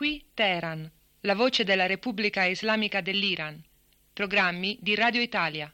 qui Teheran, la voce della Repubblica Islamica dell'Iran. Programmi di Radio Italia.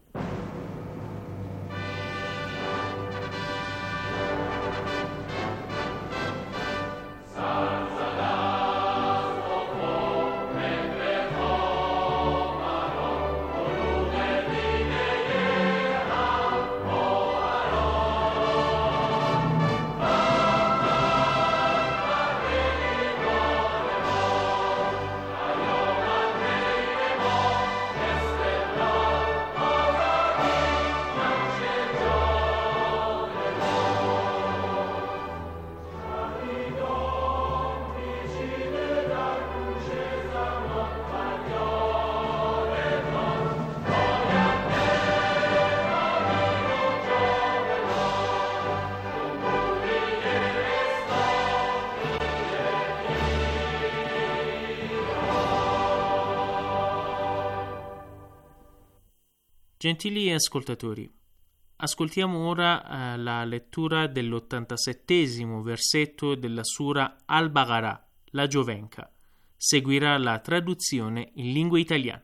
Gentili ascoltatori, ascoltiamo ora la lettura dell'87° versetto della Sura Al-Baqarah, la Giovenca. Seguirà la traduzione in lingua italiana.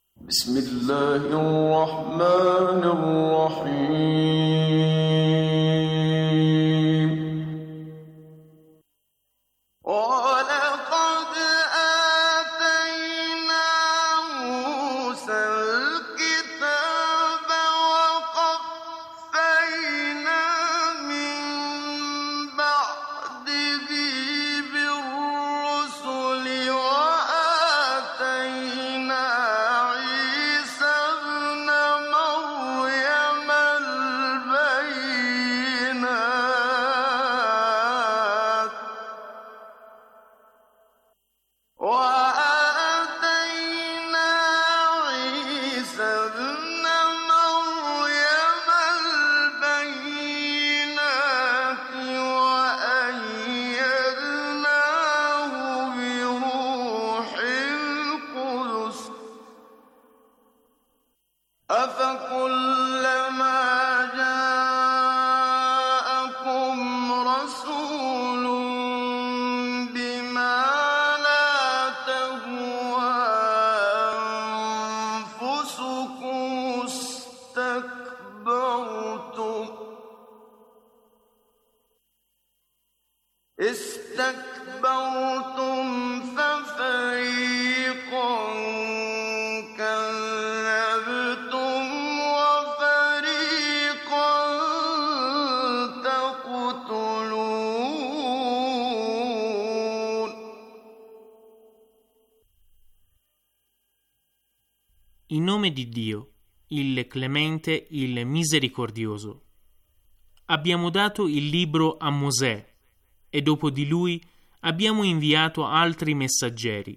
In nome di Dio, il Clemente, il Misericordioso. Abbiamo dato il libro a Mosè e dopo di lui abbiamo inviato altri messaggeri.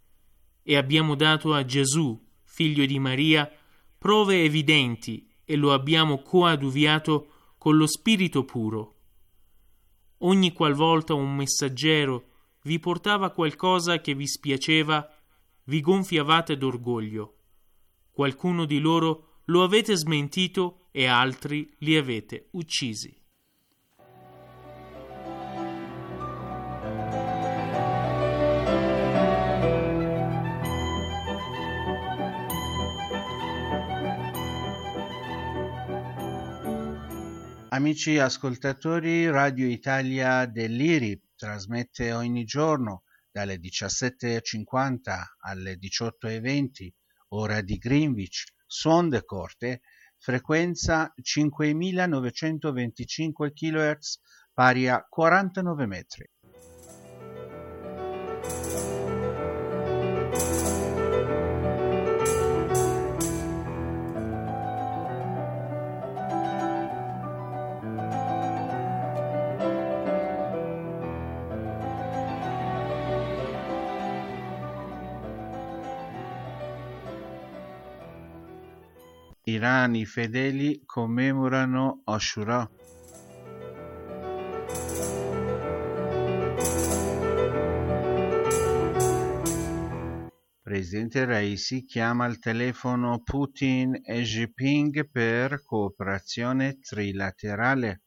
E abbiamo dato a Gesù, figlio di Maria, prove evidenti e lo abbiamo coadiuviato con lo Spirito puro. Ogni qualvolta un messaggero vi portava qualcosa che vi spiaceva, vi gonfiavate d'orgoglio. Qualcuno di loro lo avete smentito e altri li avete uccisi. Amici ascoltatori, Radio Italia dell'IRI trasmette ogni giorno dalle 17:50 alle 18:20, ora di Greenwich, su onde corte, frequenza 5925 kHz, pari a 49 metri. Iran i fedeli commemorano Ashura. Presidente Raisi chiama al telefono Putin e Jinping per cooperazione trilaterale.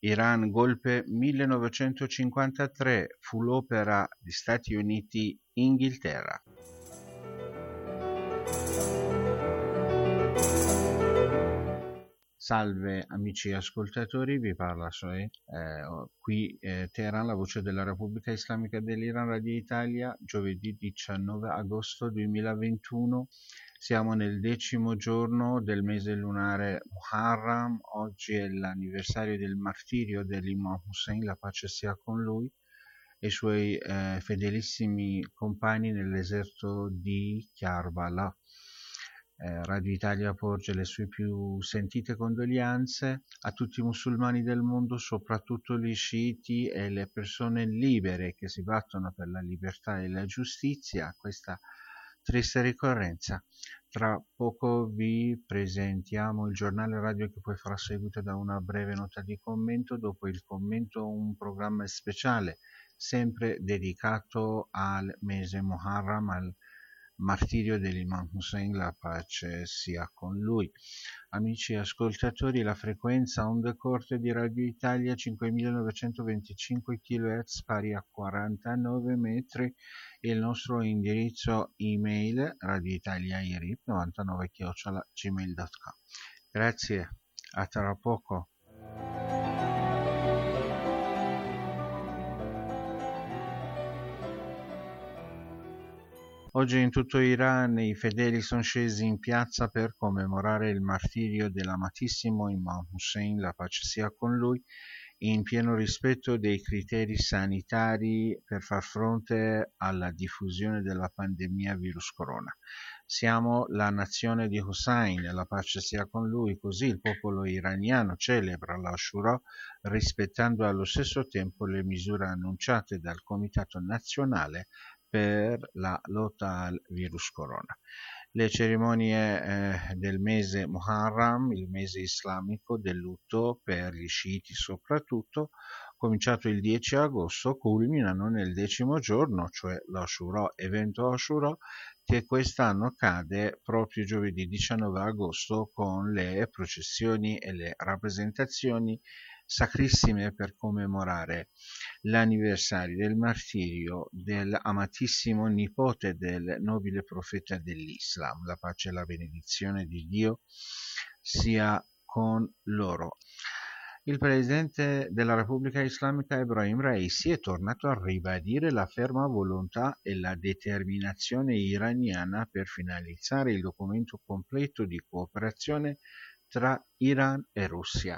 Iran golpe 1953 fu l'opera di Stati Uniti-Inghilterra. Salve amici ascoltatori, vi parla qui Teheran, la voce della Repubblica Islamica dell'Iran, Radio Italia, giovedì 19 agosto 2021. Siamo nel 10° giorno del mese lunare Muharram. Oggi è l'anniversario del martirio dell'Imam Hussein, la pace sia con lui, e i suoi fedelissimi compagni nell'esercito di Karbala. Radio Italia porge le sue più sentite condoglianze a tutti i musulmani del mondo, soprattutto gli sciiti e le persone libere che si battono per la libertà e la giustizia. Questa triste ricorrenza. Tra poco vi presentiamo il giornale radio che poi sarà seguito da una breve nota di commento. Dopo il commento un programma speciale sempre dedicato al mese Muharram, al martirio dell'Imam Hussein, la pace sia con lui. Amici ascoltatori, la frequenza onde corte di Radio Italia 5925 kHz pari a 49 metri, il nostro indirizzo email radioitaliairip99@gmail.com. Grazie, a tra poco. Oggi in tutto Iran i fedeli sono scesi in piazza per commemorare il martirio dell'amatissimo Imam Hussein, la pace sia con lui, in pieno rispetto dei criteri sanitari per far fronte alla diffusione della pandemia virus corona. Siamo la nazione di Hussein, la pace sia con lui, così il popolo iraniano celebra l'Ashura rispettando allo stesso tempo le misure annunciate dal Comitato Nazionale per la lotta al virus corona. Le cerimonie del mese Muharram, il mese islamico del lutto per gli sciiti soprattutto, cominciato il 10 agosto, culminano nel 10° giorno, cioè l'Ashura, evento Ashura, che quest'anno cade proprio giovedì 19 agosto con le processioni e le rappresentazioni sacrissime per commemorare l'anniversario del martirio dell'amatissimo nipote del nobile profeta dell'Islam. La pace e la benedizione di Dio sia con loro. Il presidente della Repubblica Islamica Ebrahim Raisi è tornato a ribadire la ferma volontà e la determinazione iraniana per finalizzare il documento completo di cooperazione tra Iran e Russia.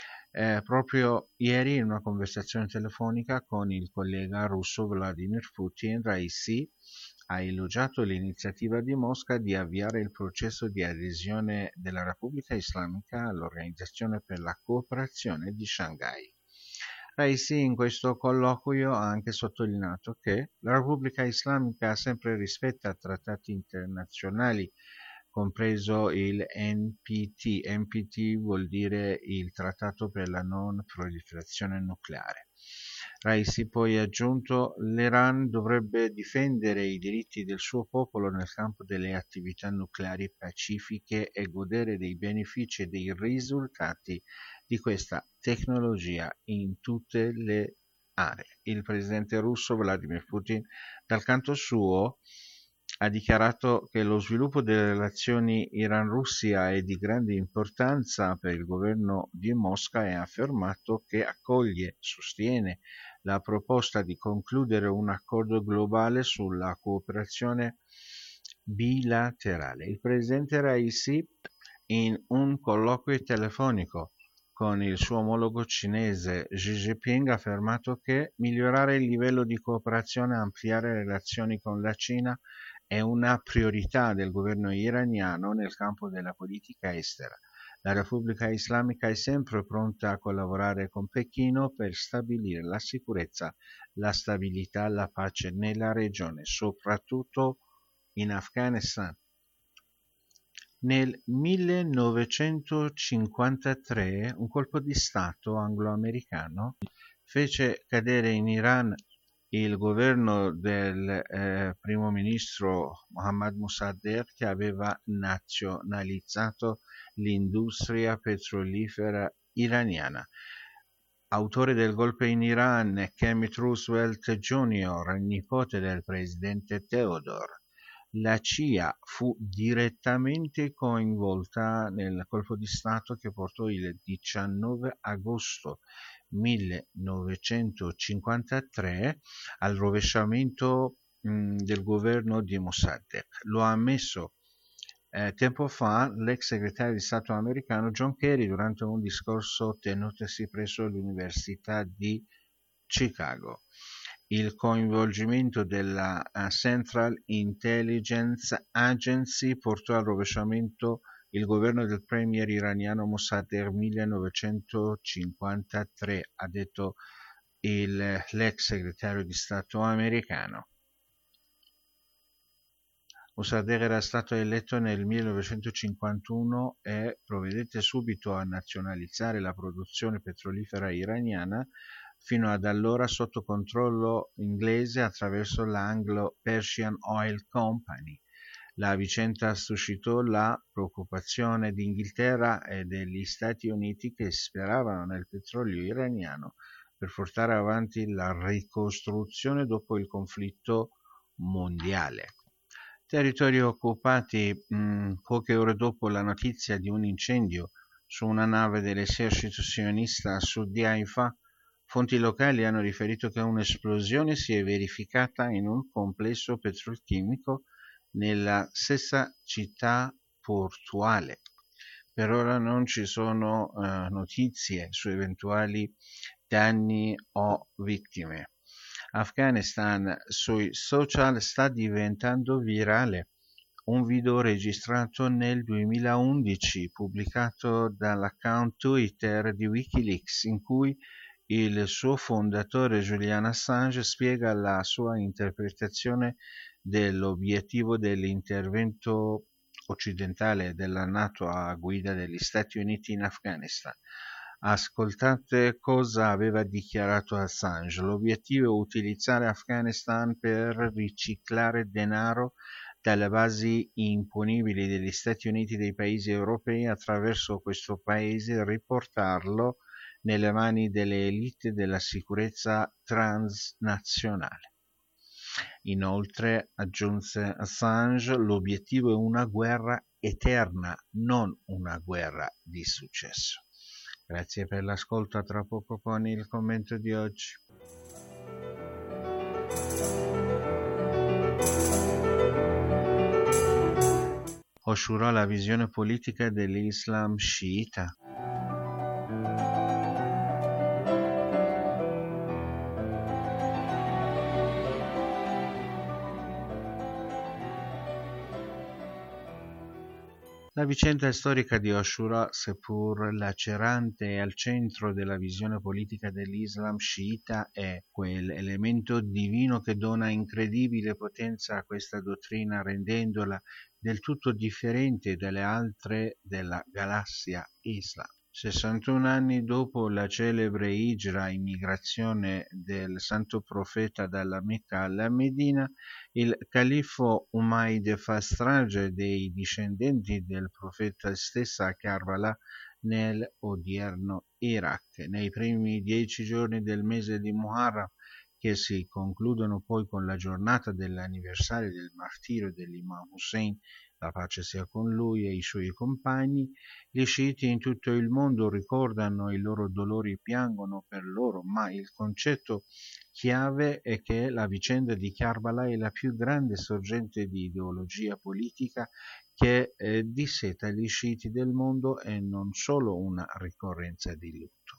Proprio ieri in una conversazione telefonica con il collega russo Vladimir Putin, Raisi ha elogiato l'iniziativa di Mosca di avviare il processo di adesione della Repubblica Islamica all'Organizzazione per la Cooperazione di Shanghai. Raisi in questo colloquio ha anche sottolineato che la Repubblica Islamica sempre rispetta trattati internazionali, compreso il NPT. NPT vuol dire il Trattato per la non proliferazione nucleare. Raisi poi ha aggiunto: l'Iran dovrebbe difendere i diritti del suo popolo nel campo delle attività nucleari pacifiche e godere dei benefici e dei risultati di questa tecnologia in tutte le aree. Il presidente russo Vladimir Putin, dal canto suo, ha dichiarato che lo sviluppo delle relazioni Iran-Russia è di grande importanza per il governo di Mosca e ha affermato che sostiene la proposta di concludere un accordo globale sulla cooperazione bilaterale. Il presidente Raisi, in un colloquio telefonico con il suo omologo cinese Xi Jinping, ha affermato che migliorare il livello di cooperazione e ampliare le relazioni con la Cina è una priorità del governo iraniano nel campo della politica estera. La Repubblica Islamica è sempre pronta a collaborare con Pechino per stabilire la sicurezza, la stabilità, la pace nella regione, soprattutto in Afghanistan. Nel 1953 un colpo di Stato anglo-americano fece cadere in Iran il governo del primo ministro Mohammad Mossadegh, che aveva nazionalizzato l'industria petrolifera iraniana. autore del golpe in Iran, Kermit Roosevelt Jr., nipote del presidente Theodore. La CIA fu direttamente coinvolta nel colpo di Stato che portò il 19 agosto 1953 al rovesciamento del governo di Mossadegh. Lo ha ammesso tempo fa l'ex segretario di Stato americano John Kerry durante un discorso tenutosi presso l'Università di Chicago. Il coinvolgimento della Central Intelligence Agency portò al rovesciamento il governo del premier iraniano Mossadegh nel 1953, ha detto l'ex segretario di Stato americano. Mossadegh era stato eletto nel 1951 e provvedette subito a nazionalizzare la produzione petrolifera iraniana, fino ad allora sotto controllo inglese attraverso l'Anglo-Persian Oil Company. La vicenda suscitò la preoccupazione di Inghilterra e degli Stati Uniti, che speravano nel petrolio iraniano per portare avanti la ricostruzione dopo il conflitto mondiale. Territori occupati poche ore dopo la notizia di un incendio su una nave dell'esercito sionista a sud di Haifa. Fonti locali hanno riferito che un'esplosione si è verificata in un complesso petrolchimico nella stessa città portuale. Per ora non ci sono notizie su eventuali danni o vittime. Afghanistan, sui social sta diventando virale un video registrato nel 2011 pubblicato dall'account Twitter di Wikileaks, in cui il suo fondatore Julian Assange spiega la sua interpretazione dell'obiettivo dell'intervento occidentale della NATO a guida degli Stati Uniti in Afghanistan. Ascoltate cosa aveva dichiarato Assange. L'obiettivo è utilizzare Afghanistan per riciclare denaro dalle basi imponibili degli Stati Uniti e dei paesi europei, attraverso questo paese e riportarlo nelle mani delle elite della sicurezza transnazionale. Inoltre, aggiunse Assange, l'obiettivo è una guerra eterna, non una guerra di successo. Grazie per l'ascolto, a tra poco con il commento di oggi. Ashura, la visione politica dell'Islam sciita. La vicenda storica di Ashura, seppur lacerante e al centro della visione politica dell'Islam sciita, è quell'elemento divino che dona incredibile potenza a questa dottrina, rendendola del tutto differente dalle altre della galassia Islam. 61 anni dopo la celebre Hijra, immigrazione del santo profeta dalla Mecca alla Medina, il califfo Umayyad fa strage dei discendenti del profeta stesso a Karbala nell'odierno Iraq. Nei primi 10 giorni del mese di Muharram, che si concludono poi con la giornata dell'anniversario del martirio dell'Imam Hussein, la pace sia con lui e i suoi compagni, gli sciiti in tutto il mondo ricordano i loro dolori e piangono per loro, ma il concetto chiave è che la vicenda di Karbala è la più grande sorgente di ideologia politica che disseta gli sciiti del mondo e non solo una ricorrenza di lutto.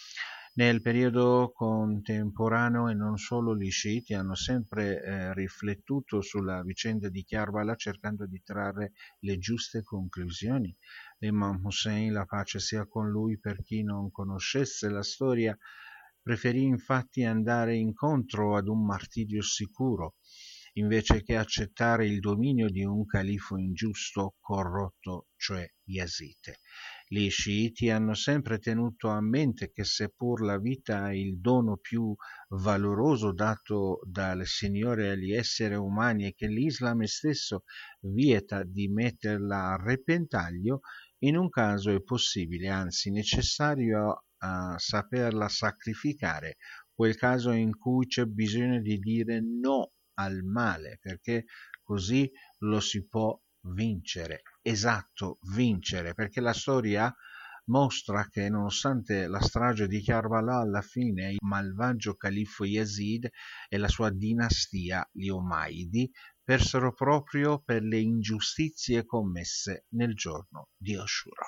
Nel periodo contemporaneo e non solo gli sciiti hanno sempre riflettuto sulla vicenda di Karbala cercando di trarre le giuste conclusioni. L'Imam Hussein, la pace sia con lui, per chi non conoscesse la storia, preferì infatti andare incontro ad un martirio sicuro, invece che accettare il dominio di un califfo ingiusto, corrotto, cioè Yazid. Gli sciiti hanno sempre tenuto a mente che seppur la vita è il dono più valoroso dato dal Signore agli esseri umani e che l'Islam stesso vieta di metterla a repentaglio, in un caso è possibile, anzi necessario, a saperla sacrificare, quel caso in cui c'è bisogno di dire no al male, perché così lo si può vincere. Esatto, vincere, perché la storia mostra che nonostante la strage di Karbala, alla fine il malvagio califfo Yazid e la sua dinastia, gli Omaidi, persero proprio per le ingiustizie commesse nel giorno di Ashura.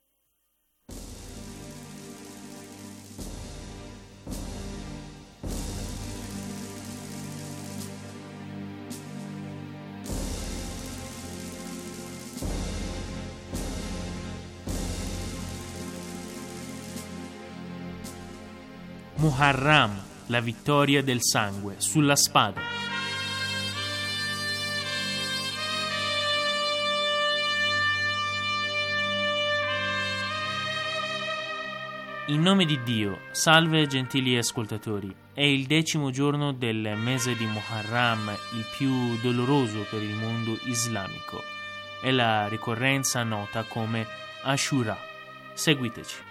Muharram, la vittoria del sangue sulla spada. In nome di Dio, salve gentili ascoltatori. È il 10° giorno del mese di Muharram, il più doloroso per il mondo islamico. È la ricorrenza nota come Ashura. Seguiteci.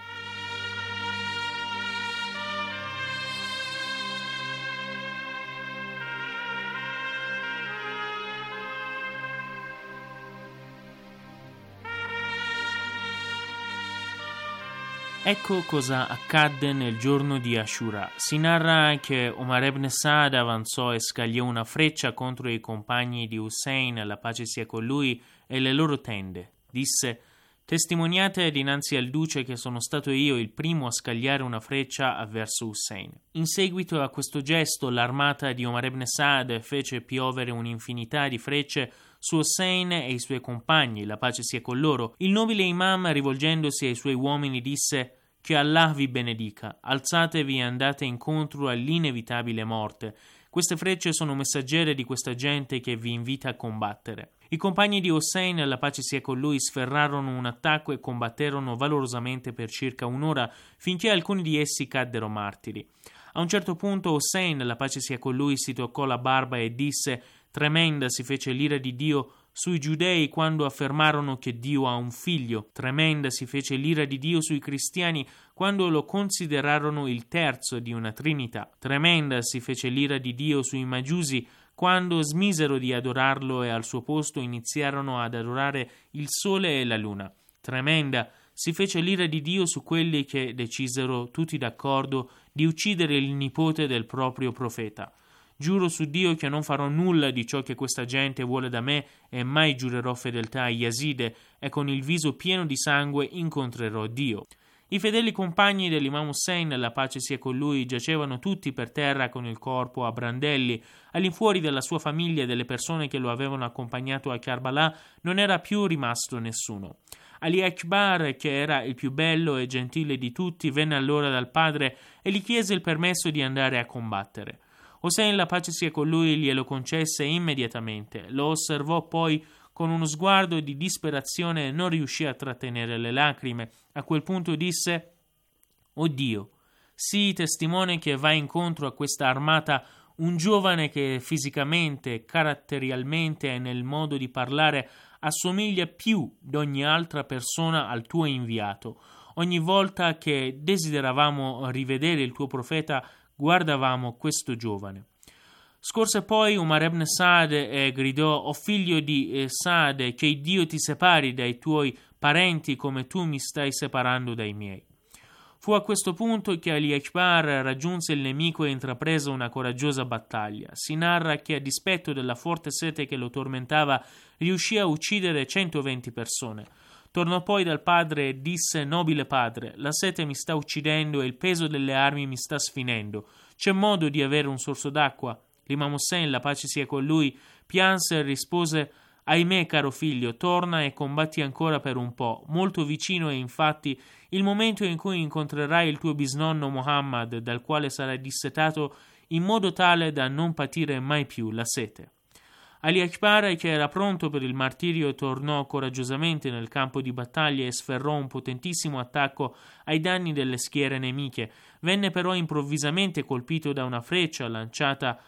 Ecco cosa accadde nel giorno di Ashura. Si narra che Omar ibn Saad avanzò e scagliò una freccia contro i compagni di Hussein, la pace sia con lui, e le loro tende. Disse: testimoniate dinanzi al duce che sono stato io il primo a scagliare una freccia verso Hussein. In seguito a questo gesto l'armata di Omar ibn Saad fece piovere un'infinità di frecce su Hussein e i suoi compagni, la pace sia con loro. Il nobile imam, rivolgendosi ai suoi uomini, disse: che Allah vi benedica, alzatevi e andate incontro all'inevitabile morte. Queste frecce sono messaggere di questa gente che vi invita a combattere. I compagni di Hussein, la pace sia con lui, sferrarono un attacco e combatterono valorosamente per circa un'ora, finché alcuni di essi caddero martiri. A un certo punto Hussein, la pace sia con lui, si toccò la barba e disse: tremenda si fece l'ira di Dio sui giudei quando affermarono che Dio ha un figlio. Tremenda si fece l'ira di Dio sui cristiani quando lo considerarono il terzo di una trinità. Tremenda si fece l'ira di Dio sui Magiusi quando smisero di adorarlo e al suo posto iniziarono ad adorare il sole e la luna. Tremenda si fece l'ira di Dio su quelli che decisero, tutti d'accordo, di uccidere il nipote del proprio profeta. Giuro su Dio che non farò nulla di ciò che questa gente vuole da me e mai giurerò fedeltà a Yazid e con il viso pieno di sangue incontrerò Dio. I fedeli compagni dell'imam Hussein, la pace sia con lui, giacevano tutti per terra con il corpo a brandelli. All'infuori della sua famiglia e delle persone che lo avevano accompagnato a Karbala non era più rimasto nessuno. Ali Akbar, che era il più bello e gentile di tutti, venne allora dal padre e gli chiese il permesso di andare a combattere. Hussein, la pace sia con lui, glielo concesse immediatamente. Lo osservò poi con uno sguardo di disperazione e non riuscì a trattenere le lacrime. A quel punto disse: «O Dio, sii testimone che va incontro a questa armata un giovane che fisicamente, caratterialmente e nel modo di parlare assomiglia più d'ogni altra persona al tuo inviato. Ogni volta che desideravamo rivedere il tuo profeta, guardavamo questo giovane». Scorse poi Umar ibn Saad e gridò: «O figlio di Saad, che Dio ti separi dai tuoi parenti come tu mi stai separando dai miei». Fu a questo punto che Ali Akbar raggiunse il nemico e intraprese una coraggiosa battaglia. Si narra che, a dispetto della forte sete che lo tormentava, riuscì a uccidere 120 persone. Tornò poi dal padre e disse: «Nobile padre, la sete mi sta uccidendo e il peso delle armi mi sta sfinendo. C'è modo di avere un sorso d'acqua?» L'imam Hussein, la pace sia con lui, pianse e rispose: «Ahimè, caro figlio, torna e combatti ancora per un po'. Molto vicino è infatti il momento in cui incontrerai il tuo bisnonno Muhammad, dal quale sarai dissetato in modo tale da non patire mai più la sete». Ali Akbar, che era pronto per il martirio, tornò coraggiosamente nel campo di battaglia e sferrò un potentissimo attacco ai danni delle schiere nemiche. Venne però improvvisamente colpito da una freccia lanciata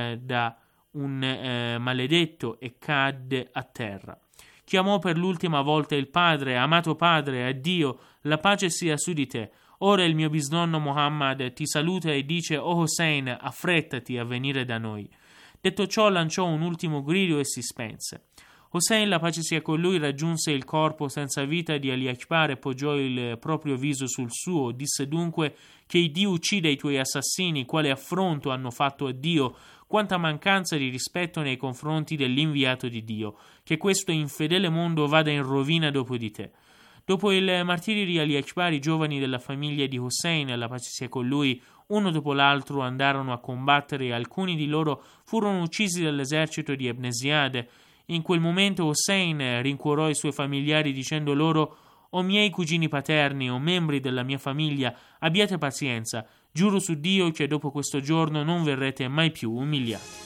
da un maledetto e cadde a terra. Chiamò per l'ultima volta il padre: «Amato padre, addio, la pace sia su di te». Ora il mio bisnonno Muhammad ti saluta e dice: "O Hossein, affrettati a venire da noi." Detto ciò, lanciò un ultimo grido e si spense. Hossein, la pace sia con lui, raggiunse il corpo senza vita di Ali Akbar e poggiò il proprio viso sul suo. Disse dunque: "Che Dio uccida i tuoi assassini, quale affronto hanno fatto a Dio, quanta mancanza di rispetto nei confronti dell'inviato di Dio, che questo infedele mondo vada in rovina dopo di te." Dopo il martirio di Ali Akbar, i giovani della famiglia di Hossein, la pace sia con lui, uno dopo l'altro andarono a combattere e alcuni di loro furono uccisi dall'esercito di Ibn Ziyad. In quel momento Hossein rincuorò i suoi familiari dicendo loro: "O miei cugini paterni, o membri della mia famiglia, abbiate pazienza, giuro su Dio che dopo questo giorno non verrete mai più umiliati."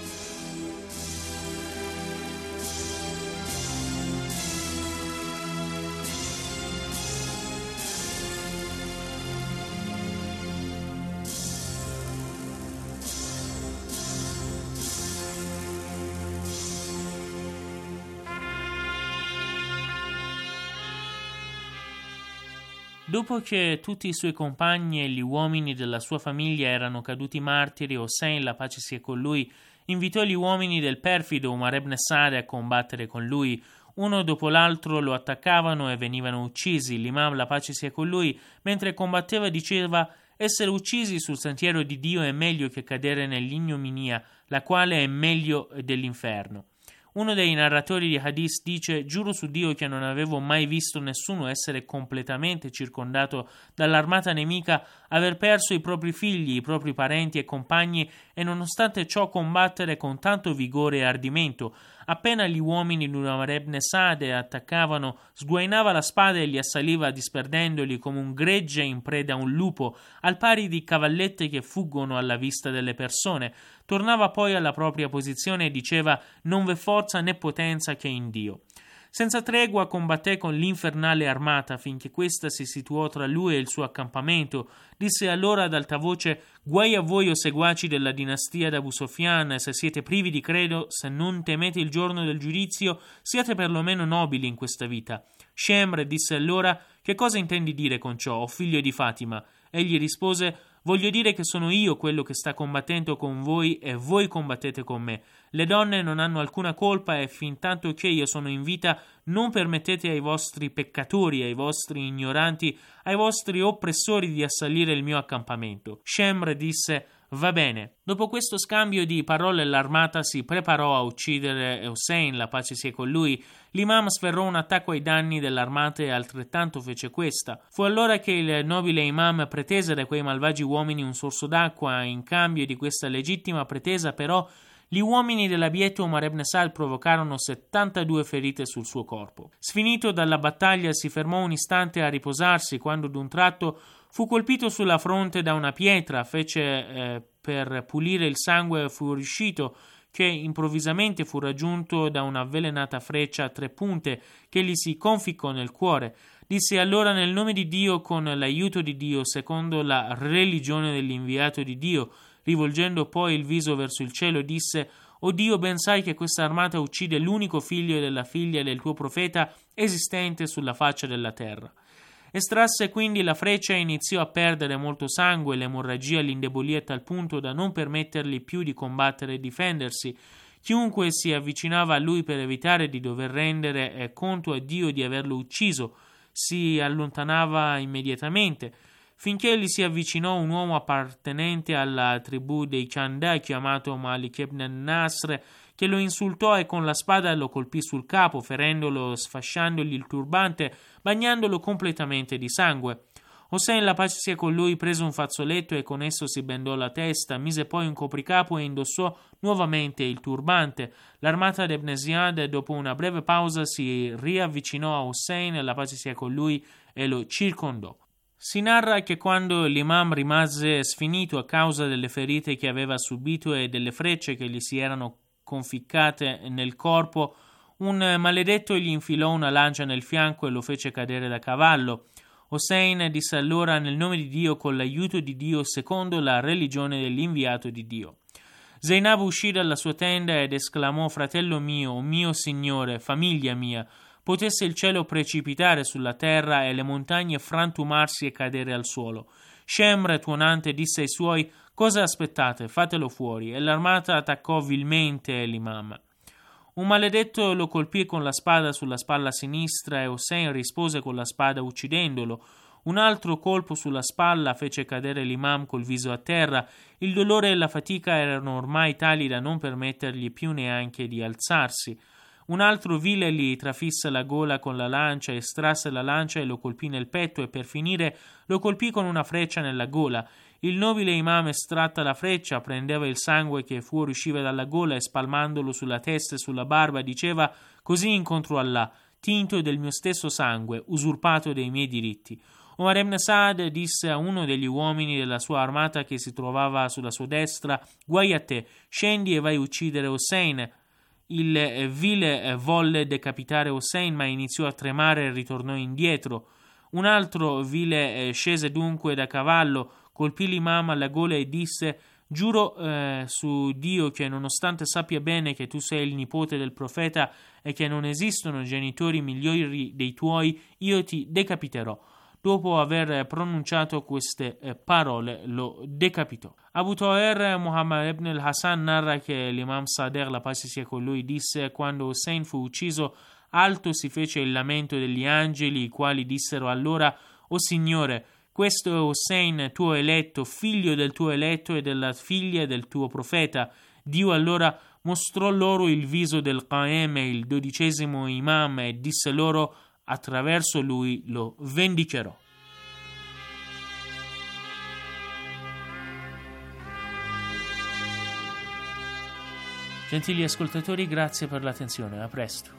Dopo che tutti i suoi compagni e gli uomini della sua famiglia erano caduti martiri, Hossein, la pace sia con lui, invitò gli uomini del perfido Umar ibn Sa'd a combattere con lui. Uno dopo l'altro lo attaccavano e venivano uccisi. L'imam, la pace sia con lui, mentre combatteva diceva: "Essere uccisi sul sentiero di Dio è meglio che cadere nell'ignominia, la quale è meglio dell'inferno." Uno dei narratori di Hadith dice: "Giuro su Dio che non avevo mai visto nessuno essere completamente circondato dall'armata nemica, aver perso i propri figli, i propri parenti e compagni e nonostante ciò combattere con tanto vigore e ardimento. Appena gli uomini di Umar ibn Sa'd attaccavano, sguainava la spada e li assaliva disperdendoli come un gregge in preda a un lupo, al pari di cavallette che fuggono alla vista delle persone. Tornava poi alla propria posizione e diceva: "Non v'è forza né potenza che in Dio." Senza tregua combatté con l'infernale armata finché questa si situò tra lui e il suo accampamento. Disse allora ad alta voce: "Guai a voi, o seguaci della dinastia d'Abu Sofyan, se siete privi di credo, se non temete il giorno del giudizio, siate perlomeno nobili in questa vita." Shemr disse allora: "Che cosa intendi dire con ciò, o figlio di Fatima?" Egli rispose: "Voglio dire che sono io quello che sta combattendo con voi e voi combattete con me. Le donne non hanno alcuna colpa e fin tanto che io sono in vita non permettete ai vostri peccatori, ai vostri ignoranti, ai vostri oppressori di assalire il mio accampamento." Shemr disse: "Va bene." Dopo questo scambio di parole l'armata si preparò a uccidere Hossein, la pace sia con lui. L'imam sferrò un attacco ai danni dell'armata e altrettanto fece questa. Fu allora che il nobile imam pretese da quei malvagi uomini un sorso d'acqua. In cambio di questa legittima pretesa, però, gli uomini dell'abietto Umar ibn Sa'd provocarono 72 ferite sul suo corpo. Sfinito dalla battaglia, si fermò un istante a riposarsi quando d'un tratto fu colpito sulla fronte da una pietra. Fece per pulire il sangue fuoriuscito, che improvvisamente fu raggiunto da un'avvelenata freccia a 3 punte che gli si conficcò nel cuore. Disse allora: "Nel nome di Dio, con l'aiuto di Dio, secondo la religione dell'inviato di Dio." Rivolgendo poi il viso verso il cielo disse: "O Dio, ben sai che questa armata uccide l'unico figlio della figlia del tuo profeta esistente sulla faccia della terra." Estrasse quindi la freccia e iniziò a perdere molto sangue. L'emorragia l'indebolì a tal punto da non permettergli più di combattere e difendersi. Chiunque si avvicinava a lui per evitare di dover rendere conto a Dio di averlo ucciso si allontanava immediatamente, finché gli si avvicinò un uomo appartenente alla tribù dei Chanda chiamato Malik ibn Nasr, che lo insultò e con la spada lo colpì sul capo, ferendolo, sfasciandogli il turbante, bagnandolo completamente di sangue. Hossein, la pace sia con lui, prese un fazzoletto e con esso si bendò la testa, mise poi un copricapo e indossò nuovamente il turbante. L'armata di Ibn Ziyad, dopo una breve pausa, si riavvicinò a Hossein, la pace sia con lui, e lo circondò. Si narra che quando l'imam rimase sfinito a causa delle ferite che aveva subito e delle frecce che gli si erano conficcate nel corpo, un maledetto gli infilò una lancia nel fianco e lo fece cadere da cavallo. Hossein disse allora: "Nel nome di Dio, con l'aiuto di Dio, secondo la religione dell'inviato di Dio." Zainab uscì dalla sua tenda ed esclamò: "Fratello mio, o mio signore, famiglia mia, potesse il cielo precipitare sulla terra e le montagne frantumarsi e cadere al suolo. Shemr, tuonante, disse ai suoi: «Cosa aspettate? Fatelo fuori». E l'armata attaccò vilmente l'imam. Un maledetto lo colpì con la spada sulla spalla sinistra e Hossein rispose con la spada uccidendolo. Un altro colpo sulla spalla fece cadere l'imam col viso a terra. Il dolore e la fatica erano ormai tali da non permettergli più neanche di alzarsi. Un altro vile gli trafisse la gola con la lancia, estrasse la lancia e lo colpì nel petto e per finire lo colpì con una freccia nella gola. Il nobile imam, estratta la freccia, prendeva il sangue che fuoriusciva dalla gola e spalmandolo sulla testa e sulla barba diceva: «Così incontro Allah, tinto del mio stesso sangue, usurpato dei miei diritti». Omar ibn Saad disse a uno degli uomini della sua armata che si trovava sulla sua destra: «Guai a te, scendi e vai a uccidere Hossein». Il vile volle decapitare Hossein, ma iniziò a tremare e ritornò indietro. Un altro vile scese dunque da cavallo, colpì l'imam alla gola e disse: «Giuro su Dio che, nonostante sappia bene che tu sei il nipote del profeta e che non esistono genitori migliori dei tuoi, io ti decapiterò». Dopo aver pronunciato queste parole lo decapitò. Abu Toher Muhammad ibn al-Hassan narra che l'imam Sadr, la pace sia con lui, disse: «Quando Hossein fu ucciso, alto si fece il lamento degli angeli, i quali dissero allora: «O Signore, questo è Hossein, tuo eletto, figlio del tuo eletto e della figlia del tuo profeta». Dio allora mostrò loro il viso del Qaem, il 12° imam, e disse loro: «Attraverso lui lo vendicherò». Gentili ascoltatori, grazie per l'attenzione. A presto.